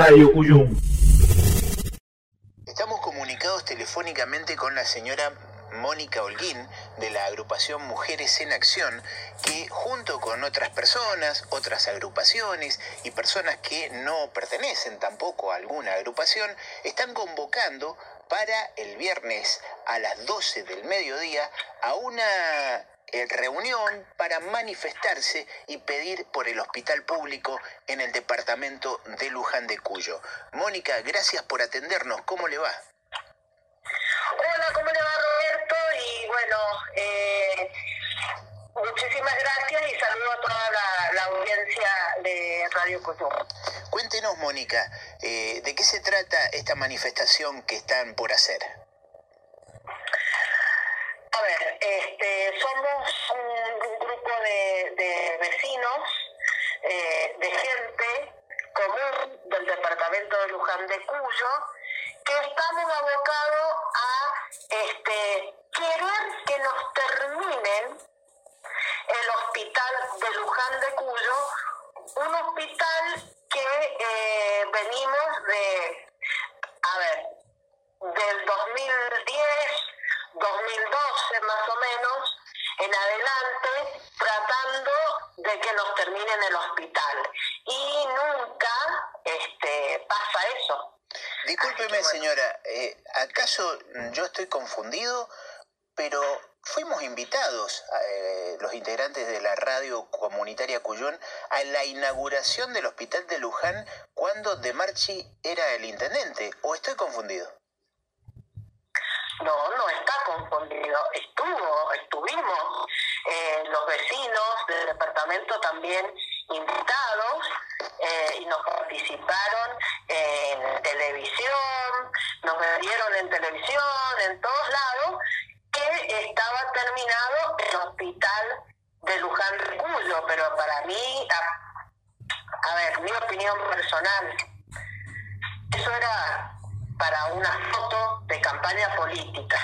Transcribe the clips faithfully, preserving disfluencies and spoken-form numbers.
Radio Cuyum. Estamos comunicados telefónicamente con la señora Mónica Holguín, de la agrupación Mujeres en Acción, que junto con otras personas, otras agrupaciones y personas que no pertenecen tampoco a alguna agrupación, están convocando para el viernes a las doce del mediodía a una eh, reunión para manifestarse y pedir por el hospital público en el departamento de Luján de Cuyo. Mónica, gracias por atendernos. ¿Cómo le va? Hola, ¿cómo le va, Roberto? Y bueno, eh, muchísimas gracias y saludo a toda la, la audiencia de Radio Cuyum. Cuéntenos, Mónica, eh, ¿de qué se trata esta manifestación que están por hacer? A ver, este, somos un, un grupo de, de vecinos, eh, de gente común del departamento de Luján de Cuyo, que estamos abocados a este, querer que nos terminen el hospital de Luján de Cuyo, un hospital que eh, venimos de, a ver, del dos mil diez, dos mil doce más o menos, en adelante, tratando de que nos terminen el hospital. Y nunca este, pasa eso. Discúlpeme, señora, eh, ¿acaso yo estoy confundido? Pero fuimos invitados, eh, los integrantes de la radio comunitaria Cuyún, a la inauguración del hospital de Luján cuando De Marchi era el intendente, ¿o estoy confundido? No, no está confundido. Estuvo, estuvimos eh, los vecinos del departamento también invitados eh, y nos participaron en televisión, nos vieron en televisión, en todos lados, que estaba terminado el hospital de Luján de Cuyo, pero para mí, a, a ver, mi opinión personal, eso era para una foto de campaña política.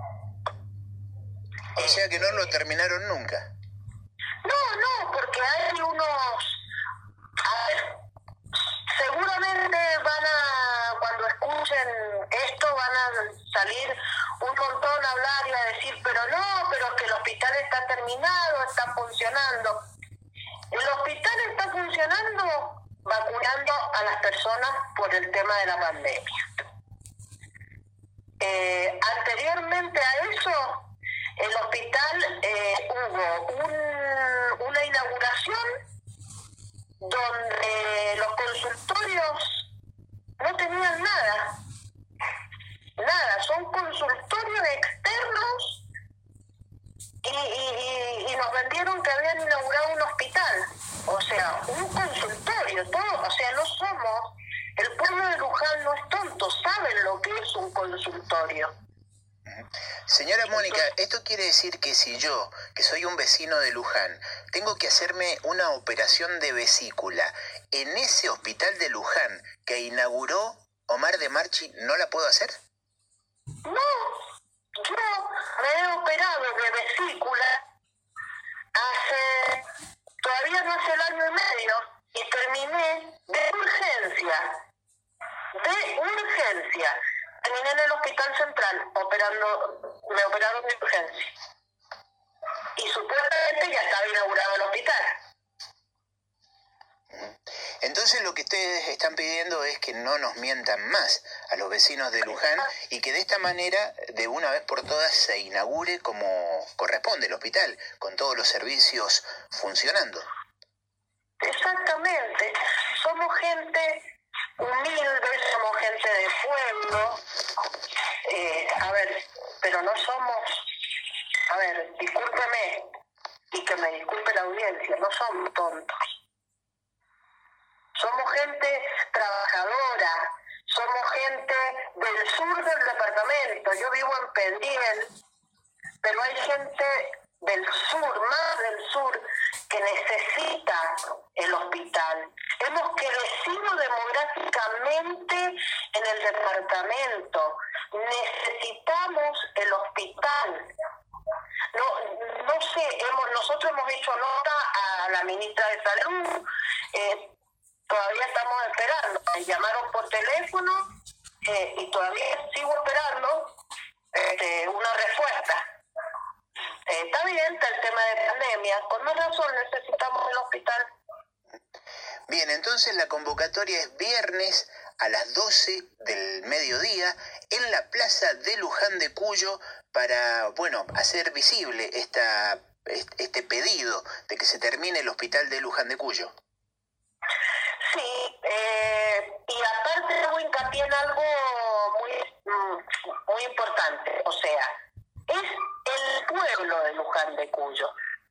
O sea que no lo terminaron nunca. No, no, porque hay unos... A ver, seguramente van a, cuando escuchen esto, van a salir un montón a hablar y a decir, pero no, pero es que el hospital está terminado, está funcionando. El hospital está funcionando vacunando a las personas por el tema de la pandemia. Eh, anteriormente a eso, el hospital eh, hubo un, una inauguración donde los consultorios no tenían nada, nada, son consultorios externos y, y, y nos vendieron que habían inaugurado un hospital, o sea, un consultorio, todo, o sea, no somos, el pueblo de Luján no es tonto, saben lo que es un consultorio. Señora Mónica, ¿esto quiere decir que si yo, que soy un vecino de Luján, tengo que hacerme una operación de vesícula en ese hospital de Luján que inauguró Omar De Marchi, no la puedo hacer? No, yo me he operado de vesícula hace, todavía no hace el año y medio, y terminé de urgencia, de urgencia. Terminé en el hospital central, operando, me operaron de urgencia. Y supuestamente ya estaba inaugurado el hospital. Entonces lo que ustedes están pidiendo es que no nos mientan más a los vecinos de Luján y que de esta manera, de una vez por todas, se inaugure como corresponde el hospital, con todos los servicios funcionando. Exactamente. Somos gente humilde, somos gente de pueblo, eh, a ver, pero no somos, a ver, discúlpeme, y que me disculpe la audiencia, no somos tontos. Somos gente trabajadora, somos gente del sur del departamento, yo vivo en Pedriel, pero hay gente del sur, más del sur, que necesita el hospital. Hemos crecido demográficamente en el departamento. Necesitamos el hospital. No, no sé, hemos, nosotros hemos hecho nota a la ministra de Salud, eh, todavía estamos estamos esperando. Me llamaron por teléfono eh, y todavía sigo esperando este, una respuesta. Eh, está bien, está el tema de pandemia. Con más razón necesitamos el hospital. Bien, entonces la convocatoria es viernes a las doce del mediodía en la plaza de Luján de Cuyo para, bueno, hacer visible esta, este pedido de que se termine el hospital de Luján de Cuyo. Sí, eh, y aparte hago hincapié en algo muy, muy importante, o sea, es el pueblo de Luján de Cuyo.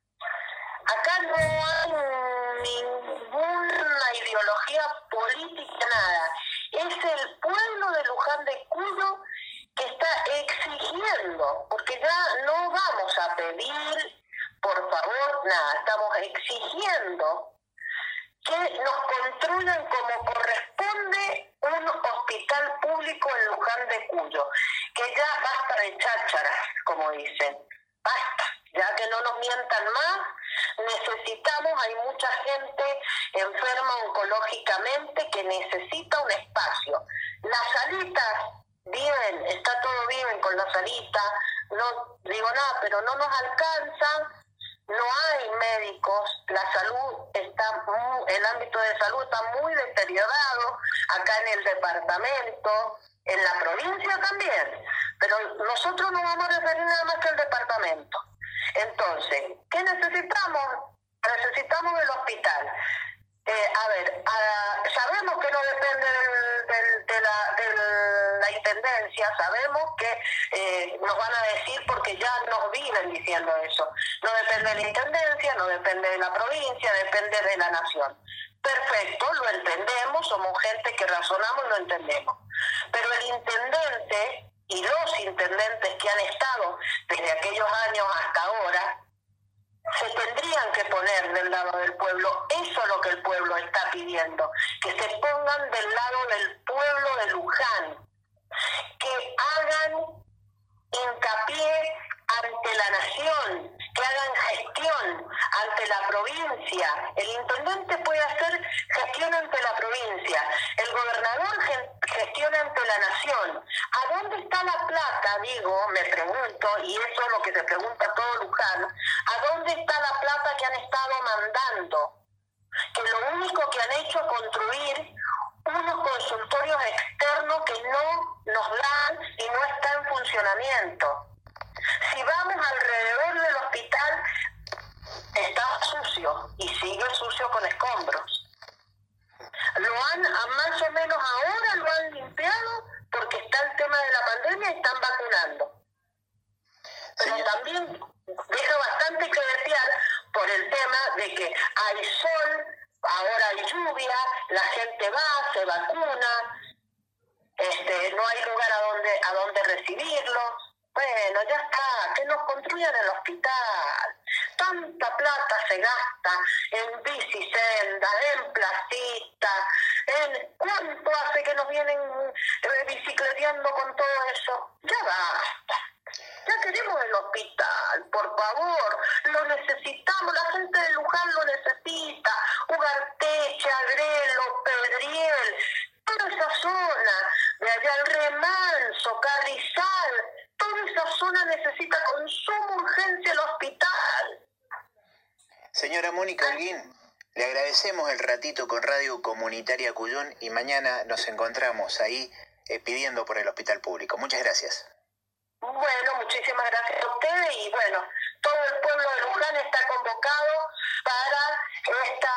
Acá no hay ninguna ideología política, nada. Es el pueblo de Luján de Cuyo que está exigiendo, porque ya no vamos a pedir, por favor, nada, estamos exigiendo que nos construyan como corresponde un hospital público en Luján de Cuyo, que ya basta de chácharas, como dicen, basta, ya que no nos mientan más. Necesitamos, hay mucha gente enferma oncológicamente que necesita un espacio. Las salitas, bien, está todo bien con las salitas, no digo nada, pero no nos alcanzan, no hay médicos, la salud está, muy, el ámbito de salud está muy deteriorado acá en el departamento, en la provincia también, pero nosotros no vamos a referir nada más que al departamento. Entonces, ¿qué necesitamos? Necesitamos el hospital. Eh, a ver, a, sabemos que no depende del, del, de, la, de la intendencia, sabemos que eh, nos van a decir, porque ya nos viven diciendo eso, no depende de la intendencia, no depende de la provincia, depende de la nación. Perfecto, lo entendemos, somos gente que razonamos y lo entendemos. Pero el intendente y los intendentes que han estado desde aquellos años hasta ahora se tendrían que poner del lado del pueblo. Eso es lo que el pueblo está pidiendo, que se pongan del lado del pueblo de Luján, que hagan hincapié ante la nación, que hagan gestión ante la provincia. El intendente puede hacer gestión ante la provincia, el gobernador gestiona ante la nación. ¿A dónde está la plata? Digo, me pregunto, y eso es lo que se pregunta todo Luján, ¿a dónde está la plata que han estado mandando? Que lo único que han hecho es construir unos consultorios externos que no nos dan y no está en funcionamiento. Si vamos alrededor del hospital, está sucio y sigue sucio con escombros. Lo han, más o menos ahora lo han limpiado porque está el tema de la pandemia y están vacunando. Pero también deja bastante que desear por el tema de que hay sol, ahora hay lluvia, la gente va, se vacuna, este, no hay lugar a donde, a donde recibirlos. Bueno, ya está, que nos construyan el hospital. Tanta plata se gasta en bicisendas, en placitas, en cuánto hace que nos vienen eh, bicicleteando con todo eso. Ya basta. Ya queremos el hospital, por favor. Lo necesitamos, la gente de Luján lo necesita. Ugarteche, Agrelo, Pedriel, toda esa zona, de allá al Remanso, Carrizal, toda esa zona necesita con suma urgencia el hospital. Señora Mónica Holguín, le agradecemos el ratito con Radio Comunitaria Cuyón y mañana nos encontramos ahí eh, pidiendo por el hospital público. Muchas gracias. Bueno, muchísimas gracias a ustedes y bueno, todo el pueblo de Luján está convocado para esta,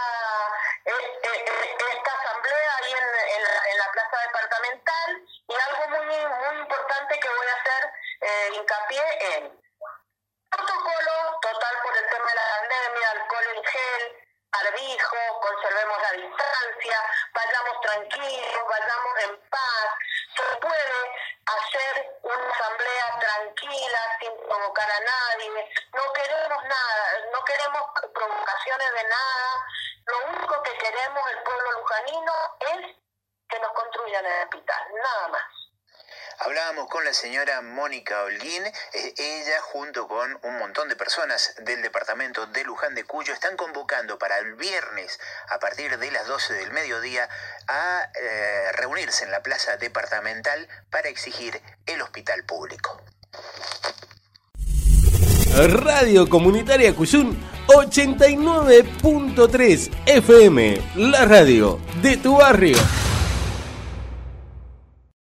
esta asamblea ahí en, en, la, en la plaza departamental, y algo muy, muy importante que voy a hacer eh, hincapié en protocolo total por el tema de la pandemia, alcohol en gel, barbijo, conservemos la distancia, vayamos tranquilos, vayamos en paz. Se puede hacer una asamblea tranquila, sin provocar a nadie. No queremos nada, no queremos provocaciones de nada. Lo único que queremos el pueblo lujanino es que nos construyan el hospital, nada más. Hablábamos con la señora Mónica Holguín. Eh, ella, junto con un montón de personas del departamento de Luján de Cuyo, están convocando para el viernes, a partir de las doce del mediodía, a eh, reunirse en la plaza departamental para exigir el hospital público. Radio Comunitaria Cuyún ochenta y nueve punto tres F M, la radio de tu barrio.